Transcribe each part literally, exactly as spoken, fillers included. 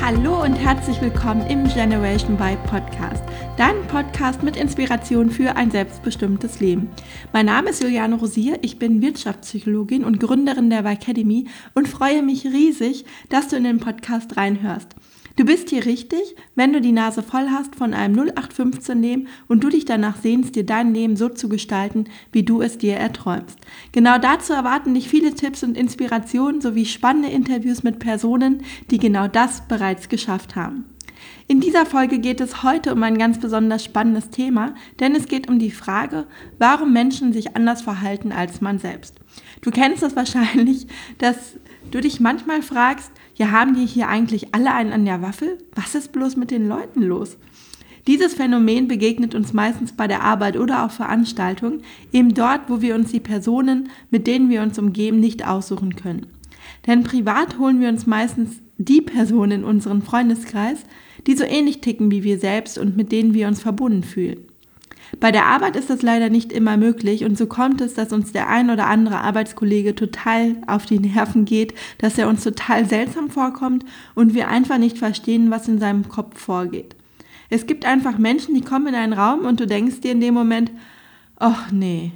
Hallo und herzlich willkommen im Generation Y Podcast, dein Podcast mit Inspiration für ein selbstbestimmtes Leben. Mein Name ist Juliane Rosier, ich bin Wirtschaftspsychologin und Gründerin der Y Academy und freue mich riesig, dass du in den Podcast reinhörst. Du bist hier richtig, wenn du die Nase voll hast von einem null acht fünfzehn Leben und du dich danach sehnst, dir dein Leben so zu gestalten, wie du es dir erträumst. Genau dazu erwarten dich viele Tipps und Inspirationen sowie spannende Interviews mit Personen, die genau das bereits geschafft haben. In dieser Folge geht es heute um ein ganz besonders spannendes Thema, denn es geht um die Frage, warum Menschen sich anders verhalten als man selbst. Du kennst das wahrscheinlich, dass du dich manchmal fragst, ja, haben die hier eigentlich alle einen an der Waffel? Was ist bloß mit den Leuten los? Dieses Phänomen begegnet uns meistens bei der Arbeit oder auf Veranstaltungen, eben dort, wo wir uns die Personen, mit denen wir uns umgeben, nicht aussuchen können. Denn privat holen wir uns meistens die Personen in unseren Freundeskreis, die so ähnlich ticken wie wir selbst und mit denen wir uns verbunden fühlen. Bei der Arbeit ist das leider nicht immer möglich und so kommt es, dass uns der ein oder andere Arbeitskollege total auf die Nerven geht, dass er uns total seltsam vorkommt und wir einfach nicht verstehen, was in seinem Kopf vorgeht. Es gibt einfach Menschen, die kommen in einen Raum und du denkst dir in dem Moment, ach nee,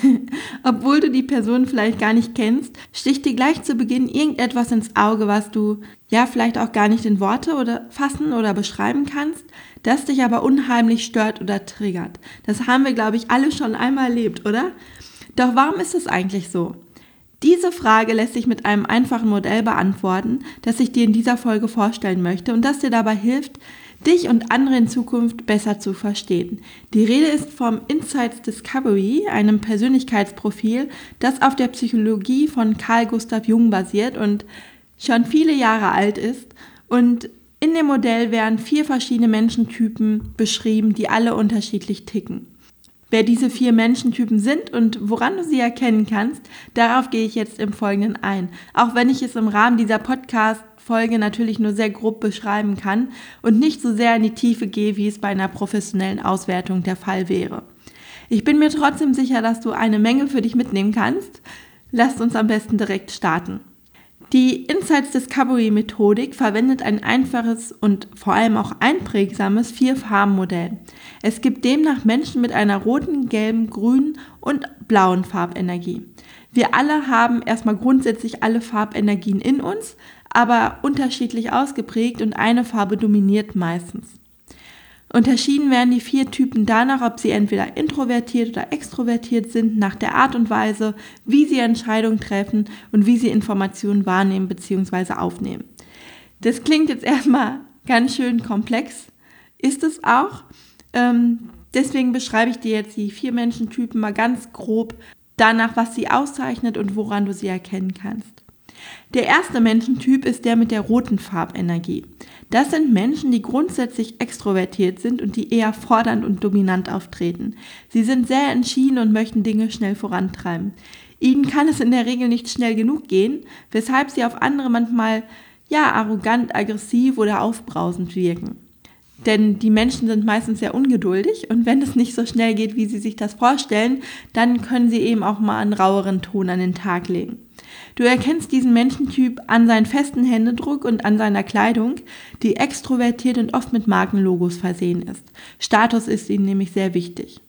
obwohl du die Person vielleicht gar nicht kennst, sticht dir gleich zu Beginn irgendetwas ins Auge, was du ja vielleicht auch gar nicht in Worte oder fassen oder beschreiben kannst, das dich aber unheimlich stört oder triggert. Das haben wir, glaube ich, alle schon einmal erlebt, oder? Doch warum ist es eigentlich so? Diese Frage lässt sich mit einem einfachen Modell beantworten, das ich dir in dieser Folge vorstellen möchte und das dir dabei hilft, dich und andere in Zukunft besser zu verstehen. Die Rede ist vom Insights Discovery, einem Persönlichkeitsprofil, das auf der Psychologie von Carl Gustav Jung basiert und schon viele Jahre alt ist. Und in dem Modell werden vier verschiedene Menschentypen beschrieben, die alle unterschiedlich ticken. Wer diese vier Menschentypen sind und woran du sie erkennen kannst, darauf gehe ich jetzt im Folgenden ein. Auch wenn ich es im Rahmen dieser Podcast-Folge natürlich nur sehr grob beschreiben kann und nicht so sehr in die Tiefe gehe, wie es bei einer professionellen Auswertung der Fall wäre. Ich bin mir trotzdem sicher, dass du eine Menge für dich mitnehmen kannst. Lasst uns am besten direkt starten. Die Insights Discovery Methodik verwendet ein einfaches und vor allem auch einprägsames Vier-Farben-Modell. Es gibt demnach Menschen mit einer roten, gelben, grünen und blauen Farbenergie. Wir alle haben erstmal grundsätzlich alle Farbenergien in uns, aber unterschiedlich ausgeprägt und eine Farbe dominiert meistens. Unterschieden werden die vier Typen danach, ob sie entweder introvertiert oder extrovertiert sind, nach der Art und Weise, wie sie Entscheidungen treffen und wie sie Informationen wahrnehmen bzw. aufnehmen. Das klingt jetzt erstmal ganz schön komplex, ist es auch. Ähm, deswegen beschreibe ich dir jetzt die vier Menschentypen mal ganz grob danach, was sie auszeichnet und woran du sie erkennen kannst. Der erste Menschentyp ist der mit der roten Farbenergie. Das sind Menschen, die grundsätzlich extrovertiert sind und die eher fordernd und dominant auftreten. Sie sind sehr entschieden und möchten Dinge schnell vorantreiben. Ihnen kann es in der Regel nicht schnell genug gehen, weshalb sie auf andere manchmal ja arrogant, aggressiv oder aufbrausend wirken. Denn die Menschen sind meistens sehr ungeduldig und wenn es nicht so schnell geht, wie sie sich das vorstellen, dann können sie eben auch mal einen raueren Ton an den Tag legen. Du erkennst diesen Menschentyp an seinen festen Händedruck und an seiner Kleidung, die extrovertiert und oft mit Markenlogos versehen ist. Status ist ihm nämlich sehr wichtig.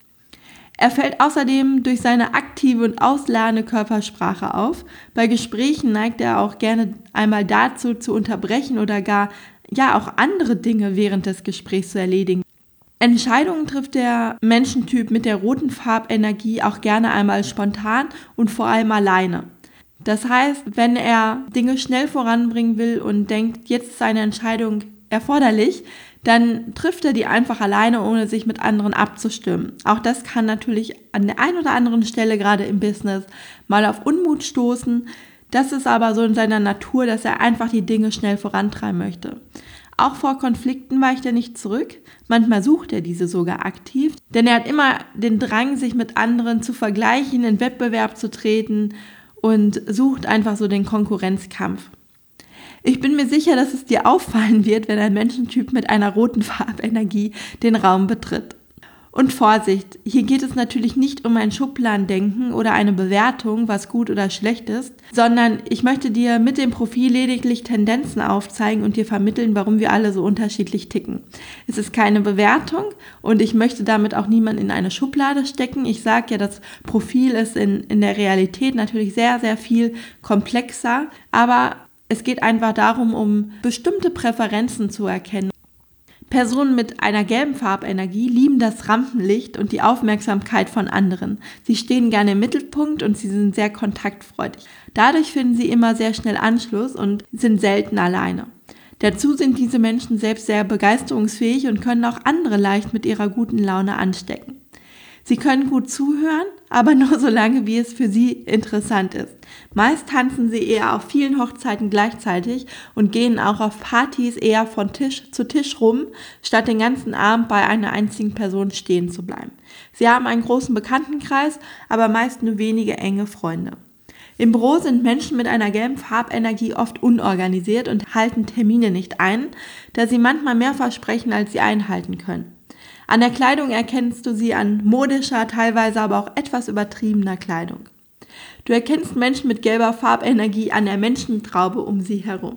Er fällt außerdem durch seine aktive und ausladende Körpersprache auf. Bei Gesprächen neigt er auch gerne einmal dazu, zu unterbrechen oder gar ja auch andere Dinge während des Gesprächs zu erledigen. Entscheidungen trifft der Menschentyp mit der roten Farbenergie auch gerne einmal spontan und vor allem alleine. Das heißt, wenn er Dinge schnell voranbringen will und denkt, jetzt ist seine Entscheidung erforderlich, dann trifft er die einfach alleine, ohne sich mit anderen abzustimmen. Auch das kann natürlich an der einen oder anderen Stelle, gerade im Business, mal auf Unmut stoßen. Das ist aber so in seiner Natur, dass er einfach die Dinge schnell vorantreiben möchte. Auch vor Konflikten weicht er nicht zurück. Manchmal sucht er diese sogar aktiv, denn er hat immer den Drang, sich mit anderen zu vergleichen, in Wettbewerb zu treten und sucht einfach so den Konkurrenzkampf. Ich bin mir sicher, dass es dir auffallen wird, wenn ein Menschentyp mit einer roten Farbenergie den Raum betritt. Und Vorsicht, hier geht es natürlich nicht um ein Schubladendenken oder eine Bewertung, was gut oder schlecht ist, sondern ich möchte dir mit dem Profil lediglich Tendenzen aufzeigen und dir vermitteln, warum wir alle so unterschiedlich ticken. Es ist keine Bewertung und ich möchte damit auch niemanden in eine Schublade stecken. Ich sage ja, das Profil ist in, in der Realität natürlich sehr, sehr viel komplexer, aber es geht einfach darum, um bestimmte Präferenzen zu erkennen. Personen mit einer gelben Farbenergie lieben das Rampenlicht und die Aufmerksamkeit von anderen. Sie stehen gerne im Mittelpunkt und sie sind sehr kontaktfreudig. Dadurch finden sie immer sehr schnell Anschluss und sind selten alleine. Dazu sind diese Menschen selbst sehr begeisterungsfähig und können auch andere leicht mit ihrer guten Laune anstecken. Sie können gut zuhören, aber nur so lange, wie es für sie interessant ist. Meist tanzen sie eher auf vielen Hochzeiten gleichzeitig und gehen auch auf Partys eher von Tisch zu Tisch rum, statt den ganzen Abend bei einer einzigen Person stehen zu bleiben. Sie haben einen großen Bekanntenkreis, aber meist nur wenige enge Freunde. Im Büro sind Menschen mit einer gelben Farbenergie oft unorganisiert und halten Termine nicht ein, da sie manchmal mehr versprechen, als sie einhalten können. An der Kleidung erkennst du sie an modischer, teilweise aber auch etwas übertriebener Kleidung. Du erkennst Menschen mit gelber Farbenergie an der Menschentraube um sie herum.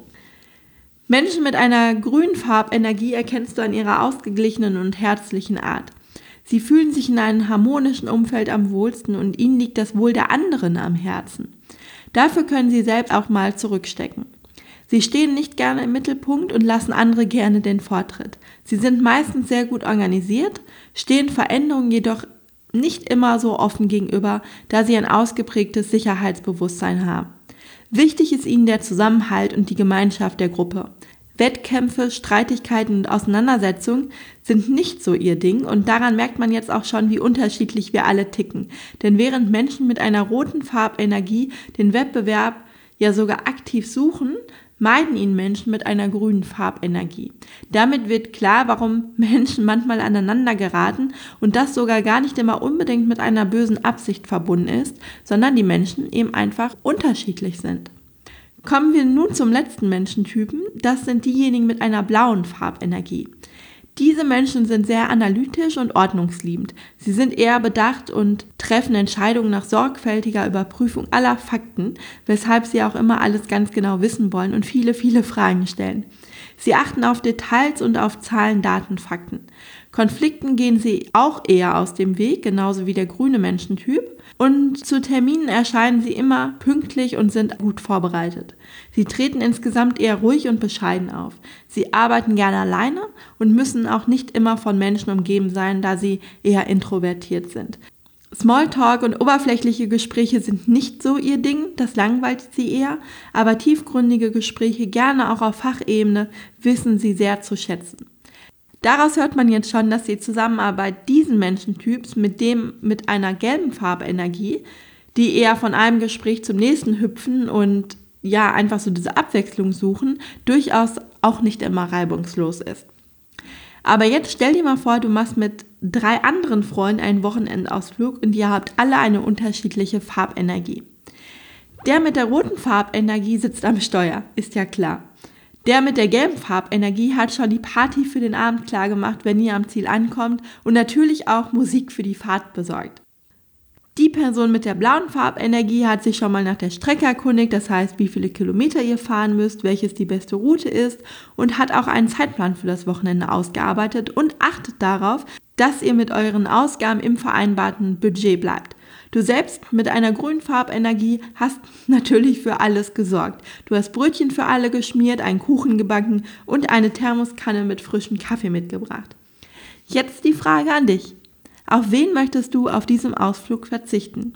Menschen mit einer grünen Farbenergie erkennst du an ihrer ausgeglichenen und herzlichen Art. Sie fühlen sich in einem harmonischen Umfeld am wohlsten und ihnen liegt das Wohl der anderen am Herzen. Dafür können sie selbst auch mal zurückstecken. Sie stehen nicht gerne im Mittelpunkt und lassen andere gerne den Vortritt. Sie sind meistens sehr gut organisiert, stehen Veränderungen jedoch nicht immer so offen gegenüber, da sie ein ausgeprägtes Sicherheitsbewusstsein haben. Wichtig ist ihnen der Zusammenhalt und die Gemeinschaft der Gruppe. Wettkämpfe, Streitigkeiten und Auseinandersetzungen sind nicht so ihr Ding und daran merkt man jetzt auch schon, wie unterschiedlich wir alle ticken. Denn während Menschen mit einer roten Farbenergie den Wettbewerb ja sogar aktiv suchen, meiden ihn Menschen mit einer grünen Farbenergie. Damit wird klar, warum Menschen manchmal aneinander geraten und das sogar gar nicht immer unbedingt mit einer bösen Absicht verbunden ist, sondern die Menschen eben einfach unterschiedlich sind. Kommen wir nun zum letzten Menschentypen, das sind diejenigen mit einer blauen Farbenergie. Diese Menschen sind sehr analytisch und ordnungsliebend. Sie sind eher bedacht und treffen Entscheidungen nach sorgfältiger Überprüfung aller Fakten, weshalb sie auch immer alles ganz genau wissen wollen und viele, viele Fragen stellen. Sie achten auf Details und auf Zahlen, Daten, Fakten. Konflikten gehen sie auch eher aus dem Weg, genauso wie der grüne Menschentyp. Und zu Terminen erscheinen sie immer pünktlich und sind gut vorbereitet. Sie treten insgesamt eher ruhig und bescheiden auf. Sie arbeiten gerne alleine und müssen auch nicht immer von Menschen umgeben sein, da sie eher introvertiert sind. Smalltalk und oberflächliche Gespräche sind nicht so ihr Ding, das langweilt sie eher, aber tiefgründige Gespräche, gerne auch auf Fachebene, wissen sie sehr zu schätzen. Daraus hört man jetzt schon, dass die Zusammenarbeit diesen Menschentyps mit dem mit einer gelben Farbenergie, die eher von einem Gespräch zum nächsten hüpfen und ja einfach so diese Abwechslung suchen, durchaus auch nicht immer reibungslos ist. Aber jetzt stell dir mal vor, du machst mit drei anderen Freunden einen Wochenendausflug und ihr habt alle eine unterschiedliche Farbenergie. Der mit der roten Farbenergie sitzt am Steuer, ist ja klar. Der mit der gelben Farbenergie hat schon die Party für den Abend klar gemacht, wenn ihr am Ziel ankommt und natürlich auch Musik für die Fahrt besorgt. Die Person mit der blauen Farbenergie hat sich schon mal nach der Strecke erkundigt, das heißt, wie viele Kilometer ihr fahren müsst, welches die beste Route ist und hat auch einen Zeitplan für das Wochenende ausgearbeitet und achtet darauf, dass ihr mit euren Ausgaben im vereinbarten Budget bleibt. Du selbst mit einer grünen Farbenergie hast natürlich für alles gesorgt. Du hast Brötchen für alle geschmiert, einen Kuchen gebacken und eine Thermoskanne mit frischem Kaffee mitgebracht. Jetzt die Frage an dich. Auf wen möchtest du auf diesem Ausflug verzichten?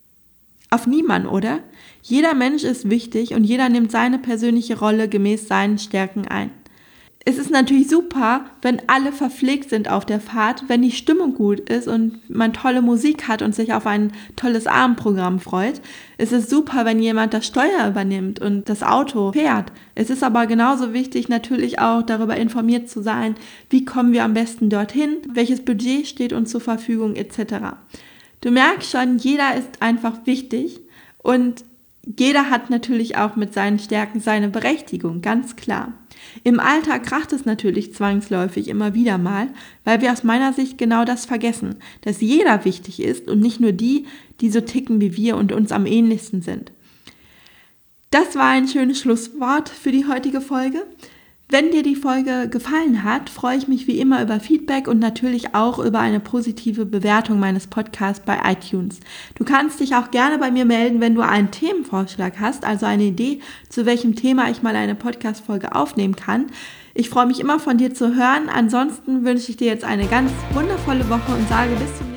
Auf niemanden, oder? Jeder Mensch ist wichtig und jeder nimmt seine persönliche Rolle gemäß seinen Stärken ein. Es ist natürlich super, wenn alle verpflegt sind auf der Fahrt, wenn die Stimmung gut ist und man tolle Musik hat und sich auf ein tolles Abendprogramm freut. Es ist super, wenn jemand das Steuer übernimmt und das Auto fährt. Es ist aber genauso wichtig, natürlich auch darüber informiert zu sein, wie kommen wir am besten dorthin, welches Budget steht uns zur Verfügung et cetera. Du merkst schon, jeder ist einfach wichtig und jeder hat natürlich auch mit seinen Stärken seine Berechtigung, ganz klar. Im Alltag kracht es natürlich zwangsläufig immer wieder mal, weil wir aus meiner Sicht genau das vergessen, dass jeder wichtig ist und nicht nur die, die so ticken wie wir und uns am ähnlichsten sind. Das war ein schönes Schlusswort für die heutige Folge. Wenn dir die Folge gefallen hat, freue ich mich wie immer über Feedback und natürlich auch über eine positive Bewertung meines Podcasts bei iTunes. Du kannst dich auch gerne bei mir melden, wenn du einen Themenvorschlag hast, also eine Idee, zu welchem Thema ich mal eine Podcast-Folge aufnehmen kann. Ich freue mich immer von dir zu hören. Ansonsten wünsche ich dir jetzt eine ganz wundervolle Woche und sage bis zum nächsten Mal.